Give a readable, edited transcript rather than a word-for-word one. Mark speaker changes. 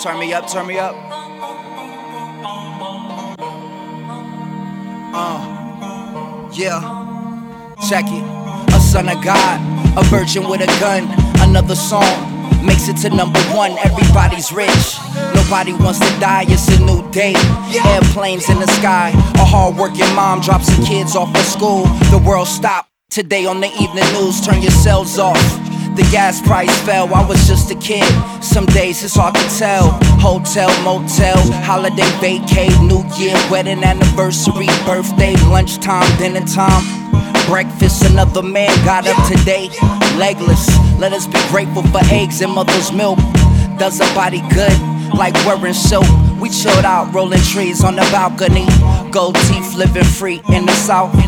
Speaker 1: Turn me up, turn me up. Yeah, check it. A son of God, a virgin with a gun. Another song makes it to #1. Everybody's rich, nobody wants to die. It's a new day, airplanes in the sky. A hard-working mom drops her kids off at school. The world stopped today on the evening news. Turn your cells off. The gas price fell, I was just a kid. Some days it's hard to tell. Hotel, motel, holiday, vacay, New Year, wedding anniversary, birthday, lunchtime, dinner time, breakfast. Another man got up today, legless. Let us be grateful for eggs and mother's milk. Does a body good, like wearing silk. We chilled out, rolling trees on the balcony. Gold teeth, living free in the South.